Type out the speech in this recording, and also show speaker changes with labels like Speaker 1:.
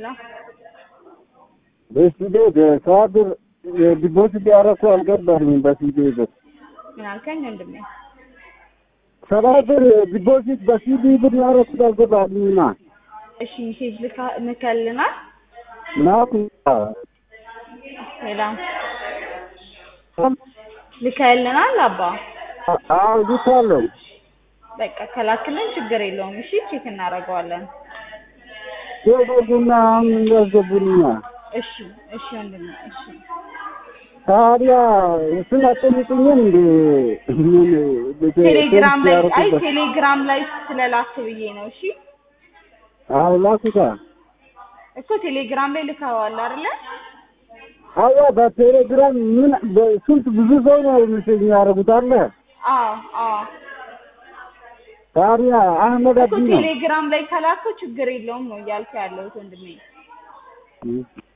Speaker 1: لا
Speaker 2: بس ده صادر ዲፖዚት ያረኩ አልገባኝም በሲዲ ብር
Speaker 1: ምን አልከኝ ወንድሜ
Speaker 2: ሰባብር ዲፖዚት በሲዲ ብር ያረኩ አልገባኝም
Speaker 1: እሺ ሜሴጅ ልከልናል
Speaker 2: ናኩ
Speaker 1: ሰላም ልከልናል አባ
Speaker 2: አዎ ልከለው
Speaker 1: በቃ ከላክልን ችግር የለውም እሺ ቼክ እናደርገዋለን
Speaker 2: ወደዱና ያዘቡልኛ
Speaker 1: እሺ እሺ ወንድሜ እሺ
Speaker 2: ታዲያ እሱን አጥልጥኝም እንዴ
Speaker 1: ቴሌግራም ላይ ስለላክ ብዬ ነው እሺ
Speaker 2: አዎ ላኩታ
Speaker 1: እኮ ቴሌግራም ላይ ልካዋል አይደለ
Speaker 2: አዎ በቴሌግራም ምን በስንት ብዙ ሰው ነው ሜሴጅ ያደርጉት አለ
Speaker 1: አዎ
Speaker 2: ታዲያ አህመድ አብዲ
Speaker 1: ቴሌግራም ላይ ከላከው ችግር የለውም ነው እያልኩ ያለሁት ወንድሜ